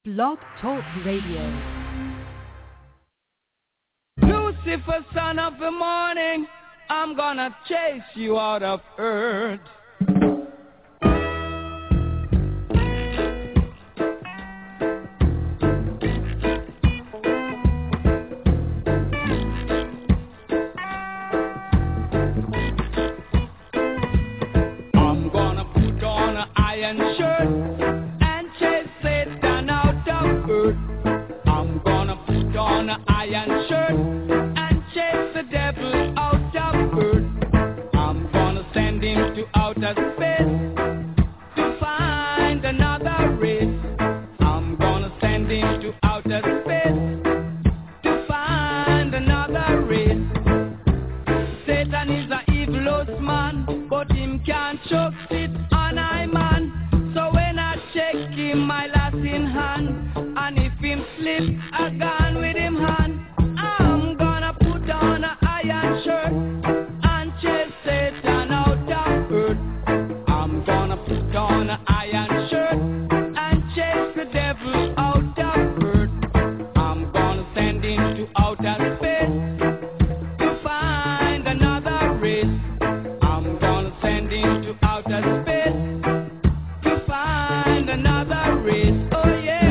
Blog Talk Radio. Lucifer, son of the morning, I'm gonna chase you out of earth. I'm gonna put on an iron shirt and chase Satan out of earth. I'm gonna put on an iron shirt and chase the devil out of earth. I'm gonna send him to outer space to find another race. I'm gonna send him to outer space to find another race. Satan is a evilous man, but him can't choke it on I man. So when I check him, my last in hand, and if him slip, I gone with him hand. I'm gonna put on an iron shirt and chase Satan out of earth. I'm gonna put on an iron shirt and chase the devil out of earth. I'm gonna send him to outer space to find another race. I'm gonna send him to outer space to find another race. Oh yeah.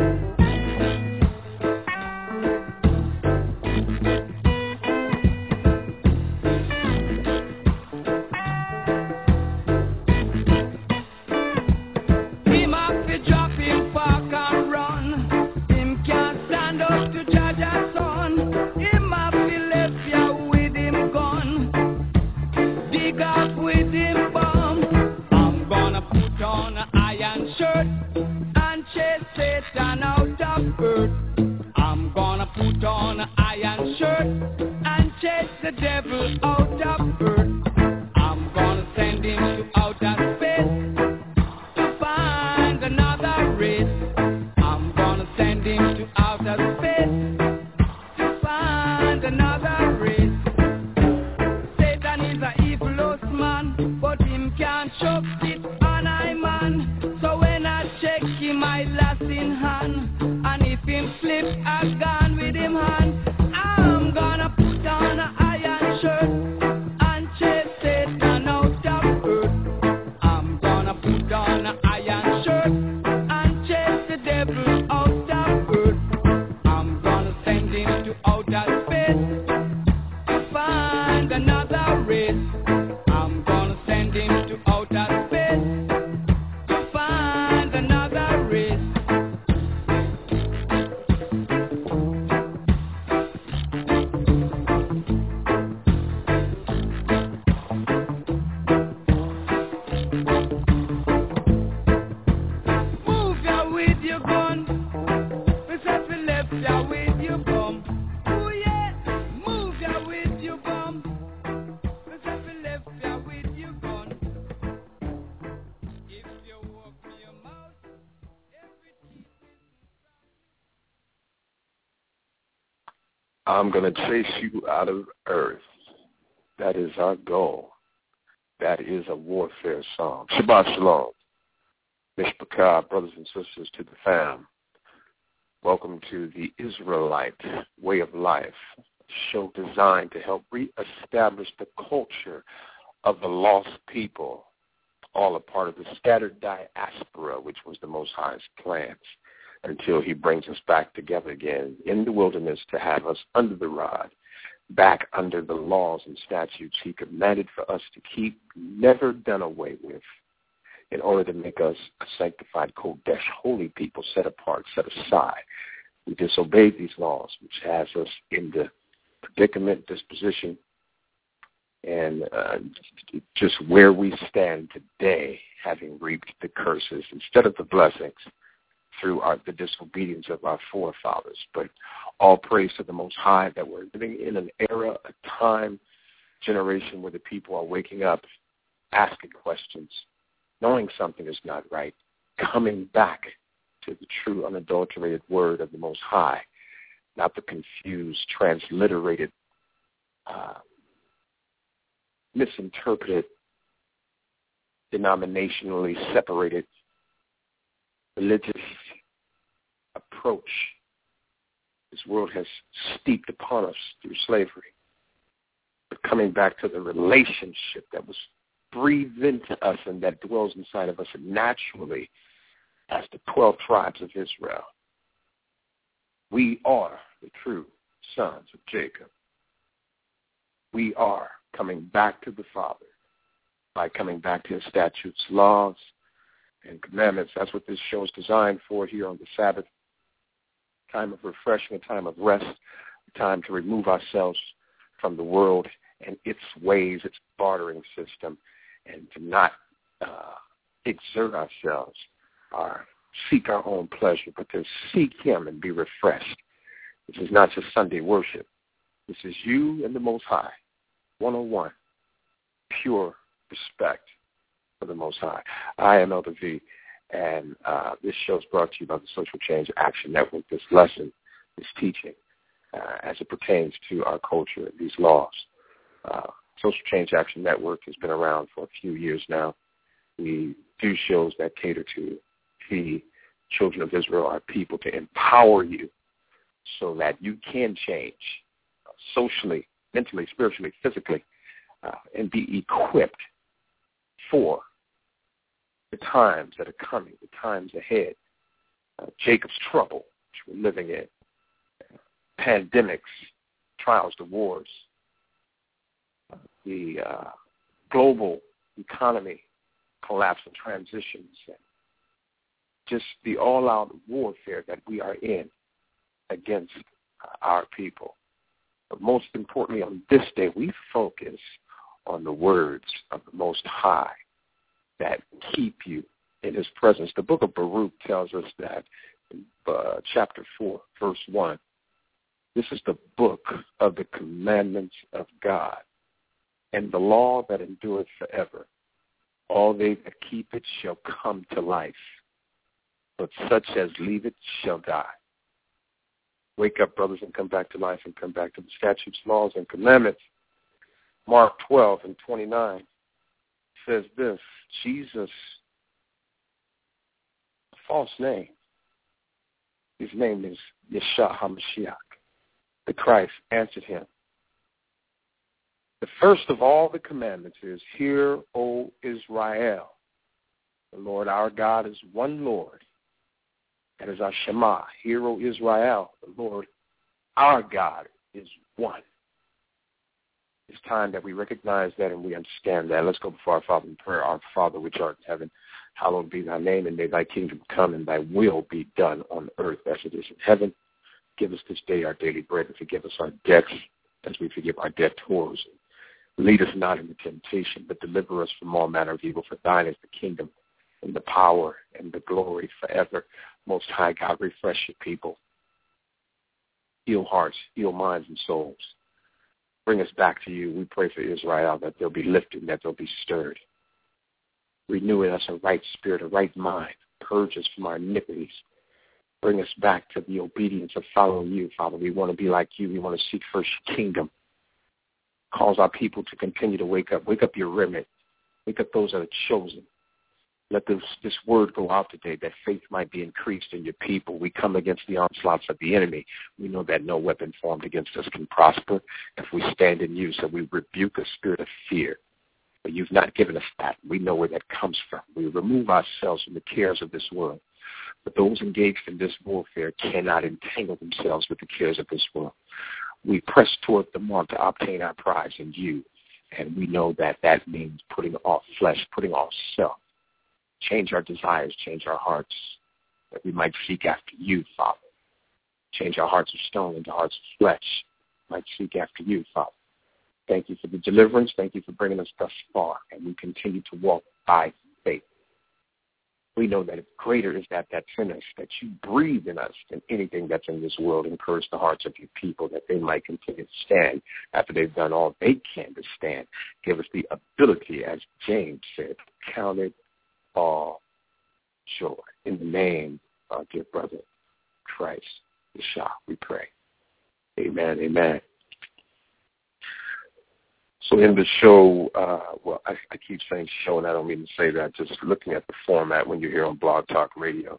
Him have to drop him, park and run. Him can't stand up to judge a son. Him have to left ya with him gun. Dig up with him bomb. I'm gonna put on an iron shirt and chase Satan out of earth. I'm gonna put on an iron shirt and chase the devil out of earth. I'm gonna send him to outer space to find another race. I'm gonna send him to outer space to find another race. Satan is a evilous man, but him can't choke it on I man. So when I check him, I last in hand, and if him slip, I gone with him hand. I'm gonna put on an iron shirt and chase Satan out of earth. I'm gonna put on an iron shirt and chase the devil out of earth. I'm gonna send him to outer space to find another race. I'm gonna send him to outer space to find another race. Move ya with your gun. We said we left ya with your bum. Oh yeah, move ya with your bum. We said we left ya with your gun. If you open your mouth, everything I'm going to chase you out of earth. That is our goal. That is a warfare song. Shabbat Shalom. Mishpachah, brothers and sisters to the fam. Welcome to the Israelite Way of Life, a show designed to help reestablish the culture of the lost people, all a part of the scattered diaspora, which was the Most High's plans, until he brings us back together again in the wilderness to have us under the rod, back under the laws and statutes he commanded for us to keep, never done away with, in order to make us a sanctified Kodesh, holy people, set apart, set aside. We disobeyed these laws, which has us in the predicament, disposition, and just where we stand today, having reaped the curses instead of the blessings through the disobedience of our forefathers. But all praise to the Most High that we're living in an era, a time, generation where the people are waking up, asking questions, knowing something is not right, coming back to the true unadulterated word of the Most High, not the confused, transliterated, misinterpreted, denominationally separated religious approach this world has steeped upon us through slavery. But coming back to the relationship that was breathed into us and that dwells inside of us naturally as the 12 tribes of Israel. We are the true sons of Jacob. We are coming back to the Father by coming back to his statutes, laws, and commandments. That's what this show is designed for here on the Sabbath. Time of refreshing, a time of rest, a time to remove ourselves from the world and its ways, its bartering system, and to not exert ourselves or seek our own pleasure, but to seek him and be refreshed. This is not just Sunday worship. This is you and the Most High, one-on-one, pure respect for the Most High. I am Elder V, and this show is brought to you by the Social Change Action Network. This lesson, this teaching, as it pertains to our culture and these laws. Social Change Action Network has been around for a few years now. We do shows that cater to the children of Israel, our people, to empower you so that you can change socially, mentally, spiritually, physically, and be equipped for the times that are coming, the times ahead. Jacob's trouble, which we're living in, pandemics, trials, the wars, the global economy collapse and transitions, and just the all-out warfare that we are in against our people. But most importantly, on this day, we focus on the words of the Most High that keep you in his presence. The book of Baruch tells us that in chapter 4, verse 1, this is the book of the commandments of God and the law that endureth forever. All they that keep it shall come to life, but such as leave it shall die. Wake up, brothers, and come back to life and come back to the statutes, laws, and commandments. Mark 12:29 says this, Jesus, a false name. His name is Yeshua HaMashiach. The Christ answered him, the first of all the commandments is, Hear, O Israel, the Lord our God is one Lord. That is our Shema. Hear, O Israel, the Lord our God is one. It's time that we recognize that and we understand that. Let's go before our Father in prayer. Our Father which art in heaven, hallowed be thy name, and may thy kingdom come, and thy will be done on earth as it is in heaven. Give us this day our daily bread, and forgive us our debts as we forgive our debtors. Lead us not into temptation, but deliver us from all manner of evil. For thine is the kingdom and the power and the glory forever. Most High God, refresh your people. Heal hearts, heal minds and souls. Bring us back to you. We pray for Israel that they'll be lifted, that they'll be stirred. Renew in us a right spirit, a right mind. Purge us from our iniquities. Bring us back to the obedience of following you, Father. We want to be like you. We want to seek first your kingdom. Cause our people to continue to wake up. Wake up your remnant. Wake up those that are chosen. Let this word go out today, that faith might be increased in your people. We come against the onslaughts of the enemy. We know that no weapon formed against us can prosper if we stand in you. So we rebuke a spirit of fear. But you've not given us that. We know where that comes from. We remove ourselves from the cares of this world. But those engaged in this warfare cannot entangle themselves with the cares of this world. We press toward the mark to obtain our prize in you. And we know that that means putting off flesh, putting off self. Change our desires, change our hearts, that we might seek after you, Father. Change our hearts of stone into hearts of flesh, might seek after you, Father. Thank you for the deliverance. Thank you for bringing us thus far, and we continue to walk by faith. We know that greater is that's in us, that you breathe in us than anything that's in this world. Encourage the hearts of your people that they might continue to stand after they've done all they can to stand. Give us the ability, as James said, to count it all joy. In the name of dear brother Christ, Yeshua, we pray. Amen, amen. So in the show, I keep saying show, and I don't mean to say that, just looking at the format when you're here on Blog Talk Radio,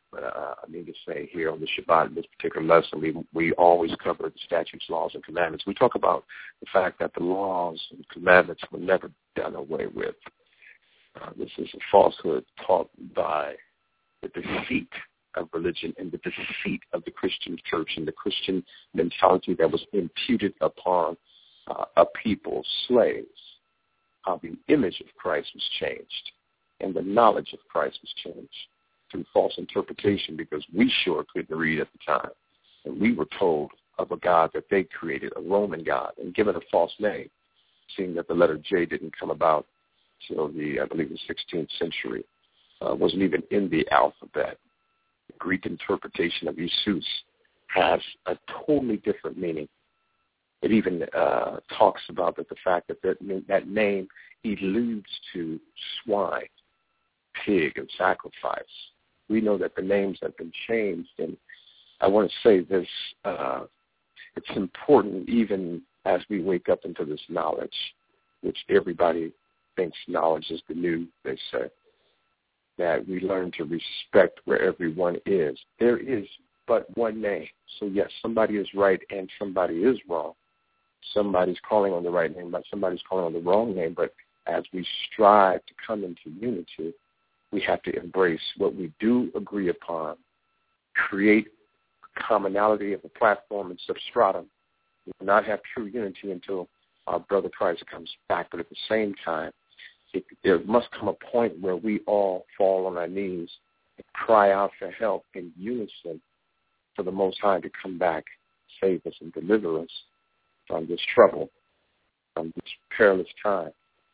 But I need to say here on the Shabbat, in this particular lesson, we always cover the statutes, laws, and commandments. We talk about the fact that the laws and commandments were never done away with. This is a falsehood taught by the deceit of religion and the deceit of the Christian church and the Christian mentality that was imputed upon a people, slaves. How the image of Christ was changed and the knowledge of Christ was changed through false interpretation, because we sure couldn't read at the time. And we were told of a God that they created, a Roman God, and given a false name, seeing that the letter J didn't come about till I believe, the 16th century. Wasn't even in the alphabet. The Greek interpretation of Jesus has a totally different meaning. It even talks about the fact that name alludes to swine, pig, and sacrifice. We know that the names have been changed, and I want to say this, it's important even as we wake up into this knowledge, which everybody thinks knowledge is the new, they say, that we learn to respect where everyone is. There is but one name. So, yes, somebody is right and somebody is wrong. Somebody's calling on the right name, but somebody's calling on the wrong name. But as we strive to come into unity, we have to embrace what we do agree upon, create a commonality of a platform and substratum. We will not have true unity until our brother Christ comes back. But at the same time, there must come a point where we all fall on our knees and cry out for help in unison for the Most High to come back, save us, and deliver us from this trouble, from this perilous time.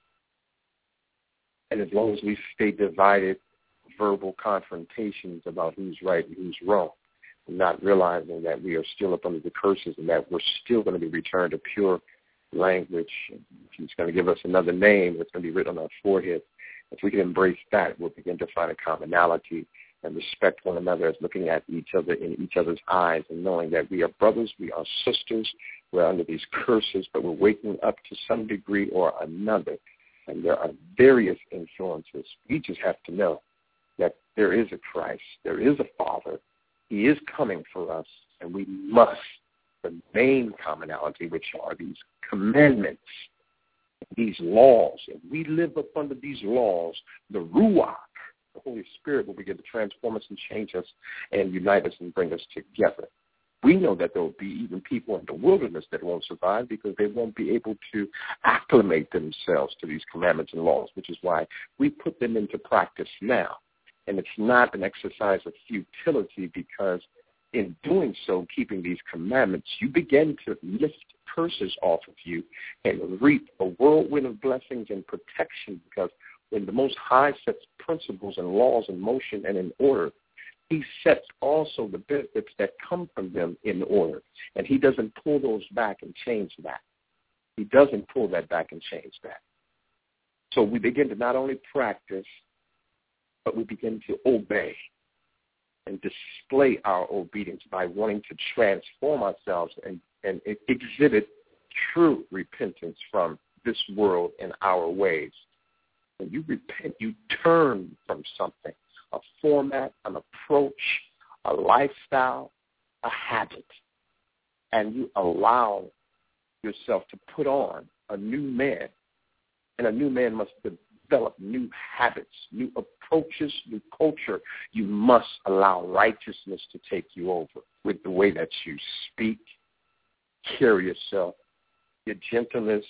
And as long as we stay divided, verbal confrontations about who's right and who's wrong, not realizing that we are still up under the curses and that we're still going to be returned to pure language. He's going to give us another name that's going to be written on our forehead. If we can embrace that, we'll begin to find a commonality and respect one another as looking at each other in each other's eyes and knowing that we are brothers, we are sisters, we're under these curses, but we're waking up to some degree or another. And there are various influences. We just have to know that there is a Christ, there is a Father. He is coming for us, and we must, the main commonality, which are these commandments, these laws. And we live up under these laws, the Ruach, the Holy Spirit, will begin to transform us and change us and unite us and bring us together. We know that there will be even people in the wilderness that won't survive because they won't be able to acclimate themselves to these commandments and laws, which is why we put them into practice now. And it's not an exercise of futility, because in doing so, keeping these commandments, you begin to lift curses off of you and reap a whirlwind of blessings and protection, because when the Most High sets principles and laws in motion and in order, he sets also the benefits that come from them in order. And he doesn't pull those back and change that. He doesn't pull that back and change that. So we begin to not only practice, but we begin to obey and display our obedience by wanting to transform ourselves and exhibit true repentance from this world and our ways. When you repent, you turn from something, a format, an approach, a lifestyle, a habit, and you allow yourself to put on a new man. And a new man must develop new habits, new approaches, new culture. You must allow righteousness to take you over with the way that you speak, carry yourself, your gentleness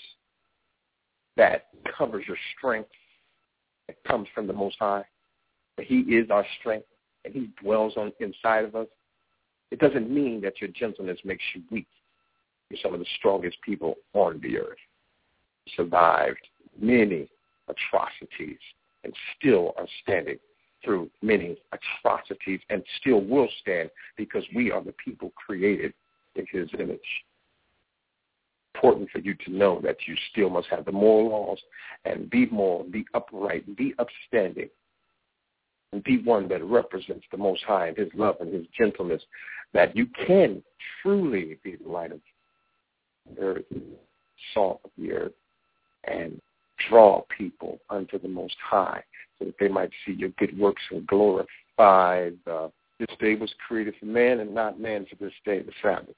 that covers your strength, that comes from the Most High. He is our strength, and he dwells on inside of us. It doesn't mean that your gentleness makes you weak. You're some of the strongest people on the earth. You survived many atrocities and still are standing through many atrocities and still will stand, because we are the people created in his image. Important for you to know that you still must have the moral laws and be moral, be upright, be upstanding, and be one that represents the Most High and his love and his gentleness, that you can truly be the light of the earth, salt of the earth, and draw people unto the Most High, so that they might see your good works and glorify the This day was created for man and not man for this day, the Sabbath.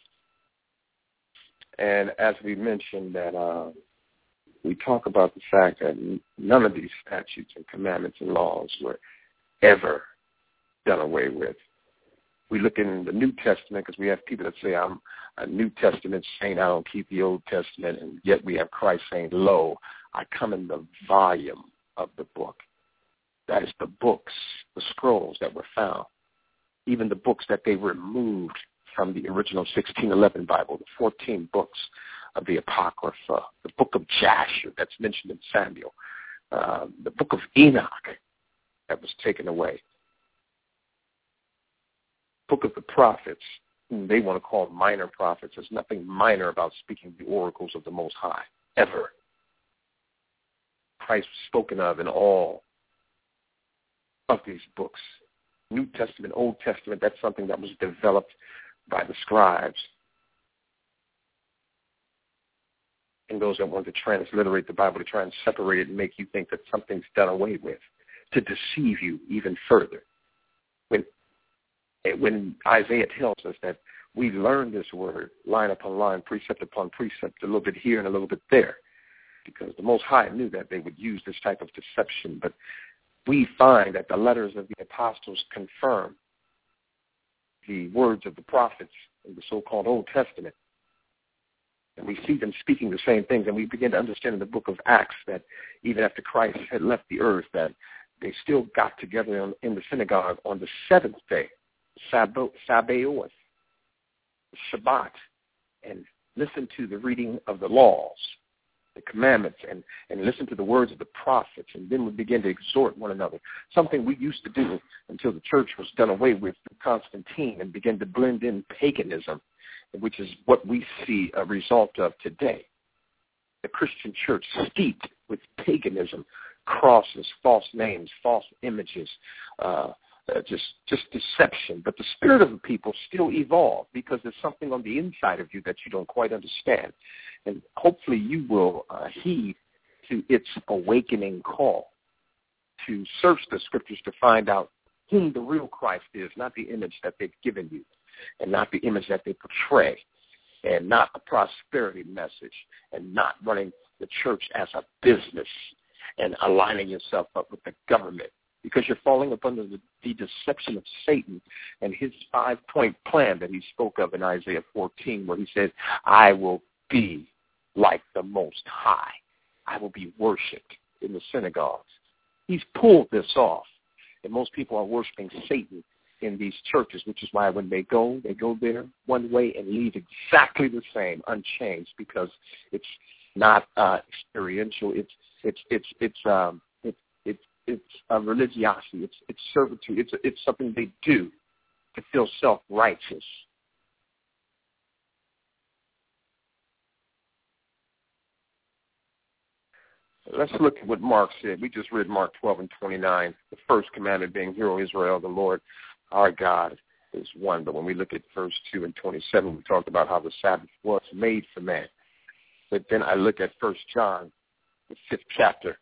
And as we mentioned that we talk about the fact that none of these statutes and commandments and laws were ever done away with. We look in the New Testament because we have people that say, I'm a New Testament saint, I don't keep the Old Testament, and yet we have Christ saying, lo, I come in the volume of the book. That is the books, the scrolls that were found, even the books that they removed from the original 1611 Bible, the 14 books of the Apocrypha, the book of Jasher that's mentioned in Samuel, the book of Enoch that was taken away, book of the prophets, whom they want to call minor prophets. There's nothing minor about speaking the oracles of the Most High, ever. Christ was spoken of in all of these books. New Testament, Old Testament, that's something that was developed by the scribes and those that want to transliterate the Bible to try and separate it and make you think that something's done away with, to deceive you even further. When Isaiah tells us that we learn this word line upon line, precept upon precept, a little bit here and a little bit there, because the Most High knew that they would use this type of deception. But we find that the letters of the apostles confirm the words of the prophets in the so-called Old Testament. And we see them speaking the same things, and we begin to understand in the book of Acts that even after Christ had left the earth, that they still got together in the synagogue on the seventh day, Sabaoth, Shabbat, and listen to the reading of the laws, the commandments, and listen to the words of the prophets, and then we begin to exhort one another, something we used to do until the church was done away with through Constantine and began to blend in paganism, which is what we see a result of today. The Christian church steeped with paganism, crosses, false names, false images, just deception. But the spirit of the people still evolved because there's something on the inside of you that you don't quite understand. And hopefully you will heed to its awakening call to search the scriptures to find out whom the real Christ is, not the image that they've given you, and not the image that they portray, and not a prosperity message, and not running the church as a business and aligning yourself up with the government, because you're falling up under the deception of Satan and his 5-point plan that he spoke of in Isaiah 14, where he said, I will be like the Most High. I will be worshipped in the synagogues. He's pulled this off, and most people are worshiping Satan in these churches, which is why when they go there one way and leave exactly the same, unchanged, because it's not experiential. It's a religiosity. It's servitude. It's something they do to feel self-righteous. Let's look at what Mark said. We just read Mark 12:29. The first commandment being, Hear, O Israel, the Lord our God is one. But when we look at verse 2 and 27, we talked about how the Sabbath was made for man. But then I look at 1 John, the 5th chapter.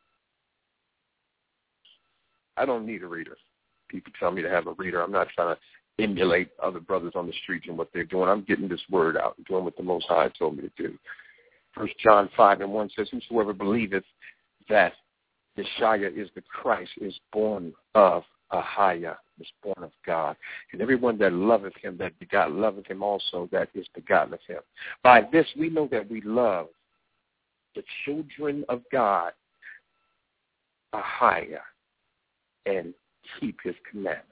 I don't need a reader. People tell me to have a reader. I'm not trying to emulate other brothers on the streets and what they're doing. I'm getting this word out and doing what the Most High told me to do. 1 John 5:1 says, Whosoever believeth that Messiah is the Christ is born of Ahia, is born of God. And everyone that loveth him, that begot, loveth him also that is begotten of him. By this we know that we love the children of God, Ahia, and keep his commandments.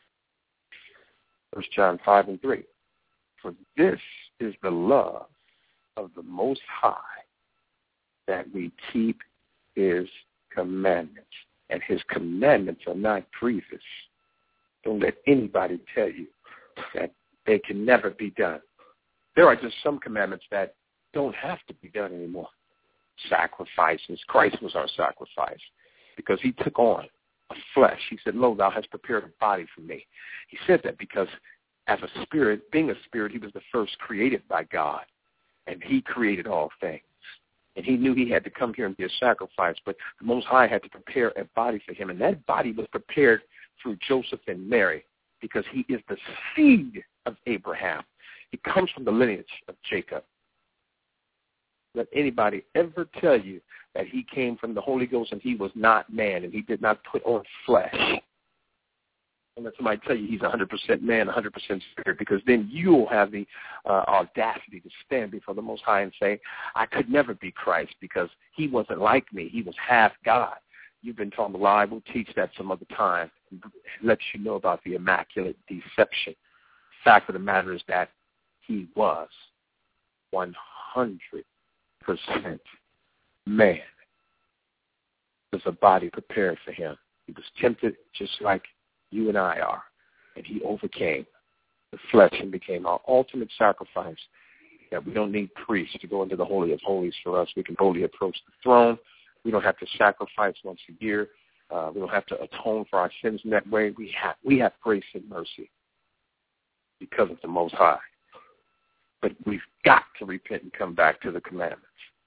1 John 5:3. For this is the love of the Most High, that we keep his commandments. And his commandments are not grievous. Don't let anybody tell you that they can never be done. There are just some commandments that don't have to be done anymore. Sacrifices. Christ was our sacrifice because he took on a flesh. He said, Lo, thou hast prepared a body for me. He said that because as a spirit, being a spirit, he was the first created by God. And he created all things. And he knew he had to come here and be a sacrifice, but the Most High had to prepare a body for him. And that body was prepared through Joseph and Mary, because he is the seed of Abraham. He comes from the lineage of Jacob. Let anybody ever tell you that he came from the Holy Ghost and he was not man and he did not put on flesh. And let somebody tell you he's 100% man, 100% spirit, because then you'll have the audacity to stand before the Most High and say, I could never be Christ because he wasn't like me. He was half God. You've been told a lie. We'll teach that some other time and let you know about the immaculate deception. The fact of the matter is that he was 100% man. There's a body prepared for him. He was tempted just like you and I are, and he overcame the flesh and became our ultimate sacrifice, that we don't need priests to go into the Holy of Holies for us. We can boldly approach the throne. We don't have to sacrifice once a year. We don't have to atone for our sins in that way. We have grace and mercy because of the Most High. But we've got to repent and come back to the commandments.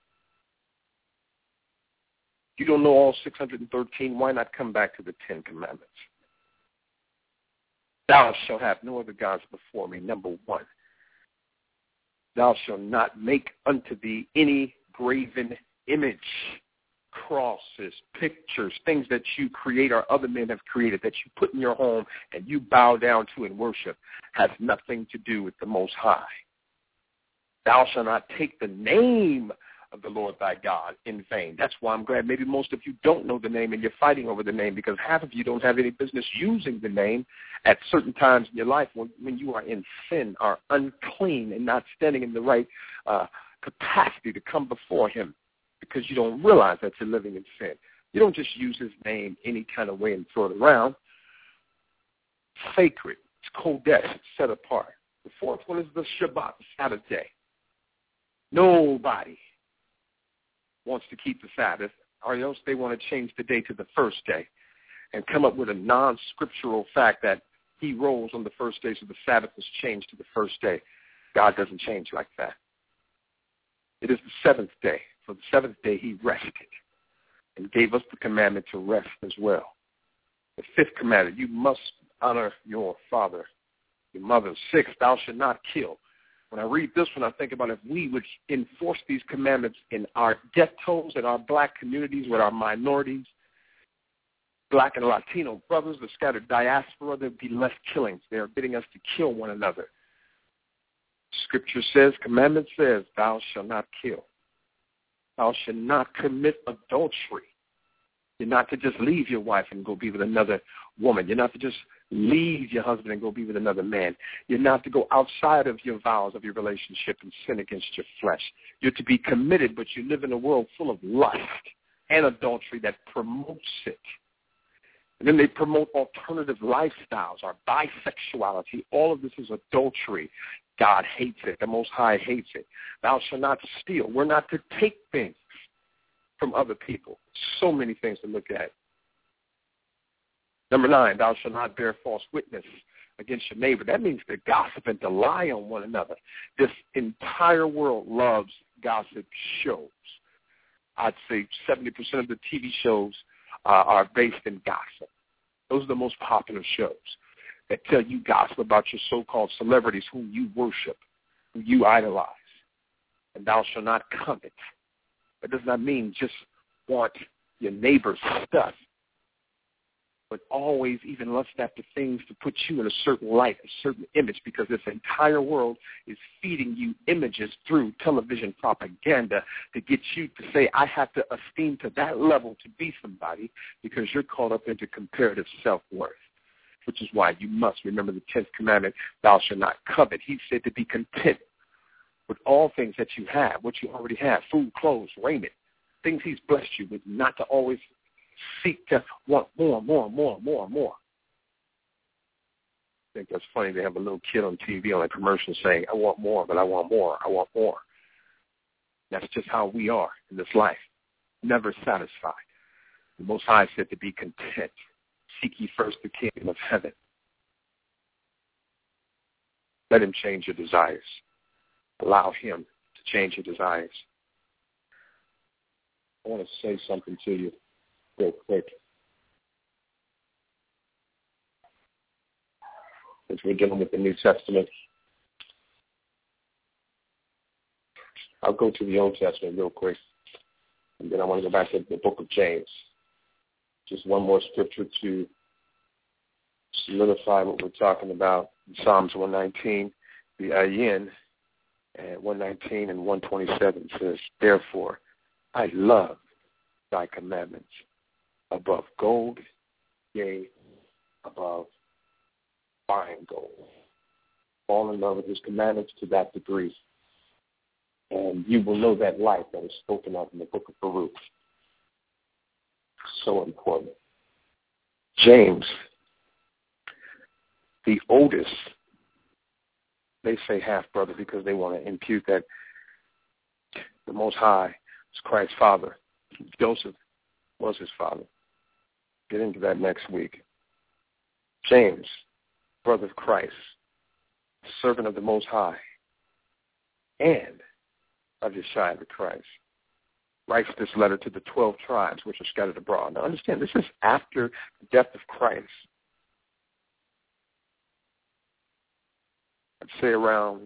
You don't know all 613, why not come back to the 10 commandments? Thou shalt have no other gods before me, number 1. Thou shalt not make unto thee any graven image, crosses, pictures, things that you create or other men have created that you put in your home and you bow down to and worship, has nothing to do with the Most High. Thou shalt not take the name of the Lord thy God in vain. That's why I'm glad maybe most of you don't know the name and you're fighting over the name, because half of you don't have any business using the name at certain times in your life when you are in sin, are unclean and not standing in the right capacity to come before him, because you don't realize that you're living in sin. You don't just use his name any kind of way and throw it around. It's sacred. It's kodesh. It's set apart. The fourth one is the Shabbat, the Sabbath day. Nobody wants to keep the Sabbath, or else they want to change the day to the first day and come up with a non-scriptural fact that he rose on the first day, so the Sabbath was changed to the first day. God doesn't change like that. It is the seventh day. For the seventh day he rested and gave us the commandment to rest as well. The fifth commandment, you must honor your father, your mother. Sixth, thou shalt not kill. When I read this one, I think about if we would enforce these commandments in our ghettos, in our black communities, with our minorities, black and Latino brothers, the scattered diaspora, there would be less killings. They are getting us to kill one another. Scripture says, commandment says, thou shalt not kill. Thou shalt not commit adultery. You're not to just leave your wife and go be with another woman. You're not to just leave your husband and go be with another man. You're not to go outside of your vows of your relationship and sin against your flesh. You're to be committed, but you live in a world full of lust and adultery that promotes it. And then they promote alternative lifestyles or bisexuality. All of this is adultery. God hates it. The Most High hates it. Thou shalt not steal. We're not to take things from other people. So many things to look at. Number 9, thou shalt not bear false witness against your neighbor. That means to gossip and to lie on one another. This entire world loves gossip shows. I'd say 70% of the TV shows are based in gossip. Those are the most popular shows that tell you gossip about your so-called celebrities whom you worship, who you idolize. And thou shalt not covet. That does not mean just want your neighbor's stuff, but always even lust after things to put you in a certain light, a certain image, because this entire world is feeding you images through television propaganda to get you to say, I have to esteem to that level to be somebody, because you're caught up into comparative self-worth, which is why you must remember the 10th commandment, thou shalt not covet. He said to be content with all things that you have, what you already have, food, clothes, raiment, things he's blessed you with, not to always seek to want more. I think that's funny. They have a little kid on TV on a commercial saying, I want more, but I want more. I want more. That's just how we are in this life, never satisfied. The Most High said to be content. Seek ye first the kingdom of heaven. Let him change your desires. Allow him to change your desires. I want to say something to you real quick. as we're dealing with the New Testament. I'll go to the Old Testament real quick, and then I want to go back to the book of James. Just one more scripture to solidify what we're talking about. Psalms 119, the Ayin, and 119 and 127 says, "Therefore, I love thy commandments above gold, yea, above fine gold." Fall in love with his commandments to that degree, and you will know that life that is spoken of in the book of Baruch. So important. James, the oldest, they say half-brother because they want to impute that the Most High is Christ's father. Joseph was his father. Get into that next week. James, brother of Christ, servant of the Most High, and of Yeshua the Christ, writes this letter to the 12 tribes which are scattered abroad. Now understand, this is after the death of Christ. I'd say around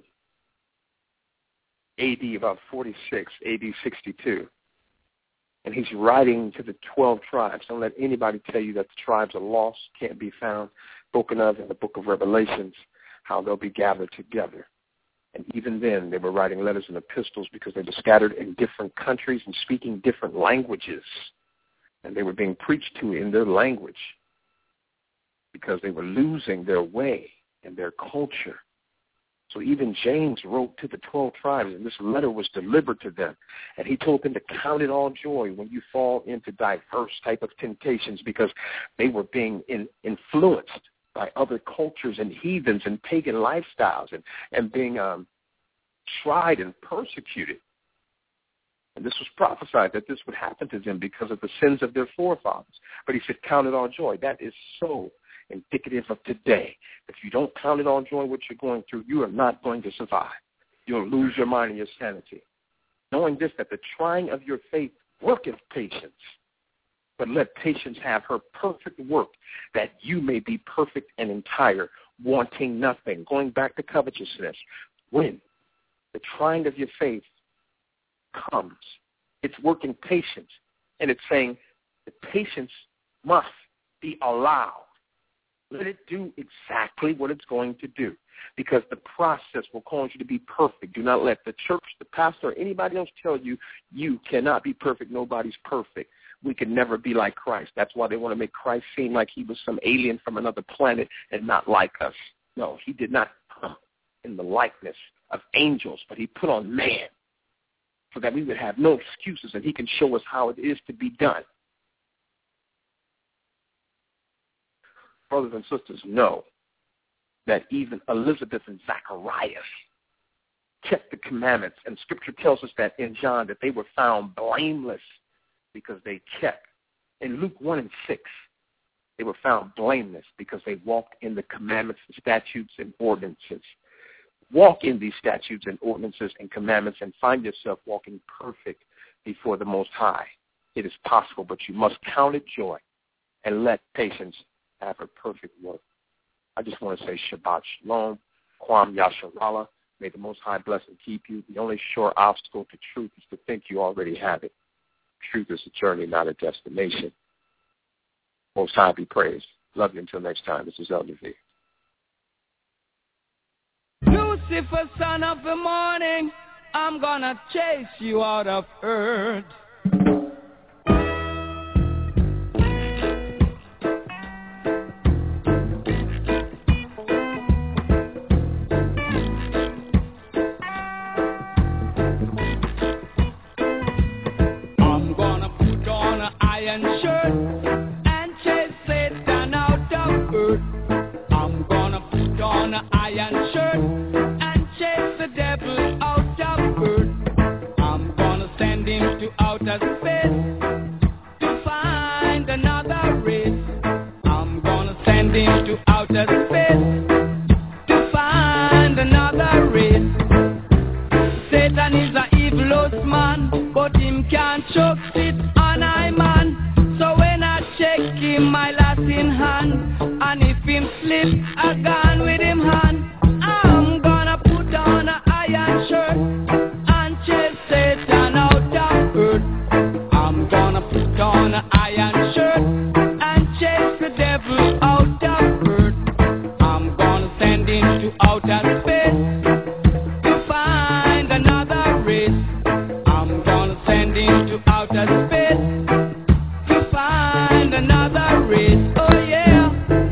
AD, about 46, AD 62. And he's writing to the 12 tribes. Don't let anybody tell you that the tribes are lost, can't be found, spoken of in the book of Revelations, how they'll be gathered together. And even then, they were writing letters and epistles because they were scattered in different countries and speaking different languages. And they were being preached to in their language because they were losing their way and their culture. So even James wrote to the 12 tribes, and this letter was delivered to them. And he told them to count it all joy when you fall into diverse type of temptations, because they were being influenced by other cultures and heathens and pagan lifestyles and being tried and persecuted. And this was prophesied that this would happen to them because of the sins of their forefathers. But he said, count it all joy. That is so indicative of today. If you don't count it all joy what you're going through, you are not going to survive. You'll lose your mind and your sanity. Knowing this, that the trying of your faith worketh patience. But let patience have her perfect work, that you may be perfect and entire, wanting nothing. Going back to covetousness, when the trying of your faith comes, it's working patience. And it's saying the patience must be allowed. Let it do exactly what it's going to do, because the process will cause you to be perfect. Do not let the church, the pastor, or anybody else tell you you cannot be perfect. Nobody's perfect. We can never be like Christ. That's why they want to make Christ seem like he was some alien from another planet and not like us. No, he did not come in the likeness of angels, but he put on man so that we would have no excuses and he can show us how it is to be done. Brothers and sisters, know that even Elizabeth and Zacharias kept the commandments, and Scripture tells us that in John that they were found blameless because they kept. In Luke 1 and 6, they were found blameless because they walked in the commandments and statutes and ordinances. Walk in these statutes and ordinances and commandments and find yourself walking perfect before the Most High. It is possible, but you must count it joy and let patience have her perfect work. I just want to say Shabbat Shalom, Kwam Yasharallah. May the Most High bless and keep you. The only sure obstacle to truth is to think you already have it. Truth is a journey, not a destination. Most High be praised. Love you until next time. This is Elder V. Lucifer, son of the morning, I'm gonna chase you out of earth. My last in hand, and if him slip, I gone with him. outer space to find another race. I'm gonna send him to outer space to find another race. Oh yeah.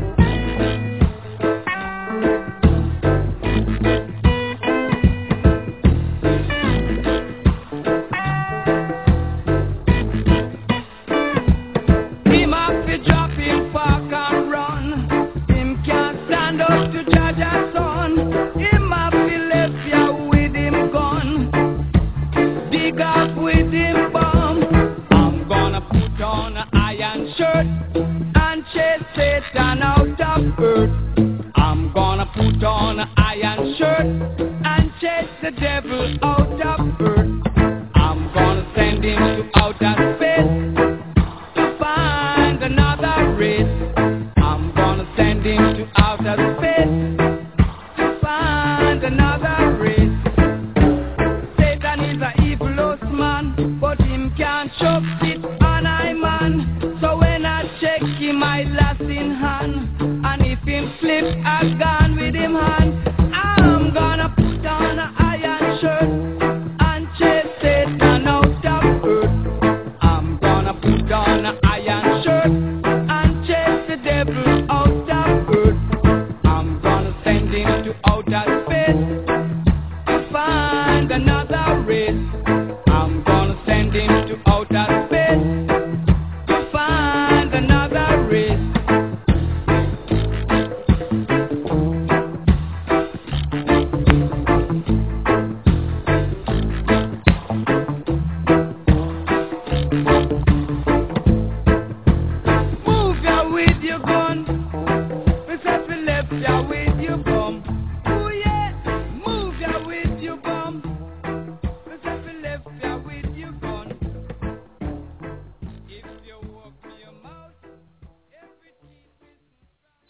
Him have to drop him park and run. Him can't stand up to judge a son. Him have to left ya with him gun. Dig up with him bomb. I'm gonna put on an iron shirt and chase Satan out of earth. I'm gonna put on an iron shirt and chase the devil out of earth. I'm gonna send him to outer space to find another race. I'm gonna send him to outer space to find another race. Satan is a evil man, but him can't choke it on I man. So when I check him, I last in hand, and if him flip a gun with him hand, I'm gonna put on an iron shirt and chase Satan out of earth. I'm gonna put on an iron shirt and chase the devil out of earth. I'm gonna send him to outer space to find another race. I'm gonna send him to outer space to find another race.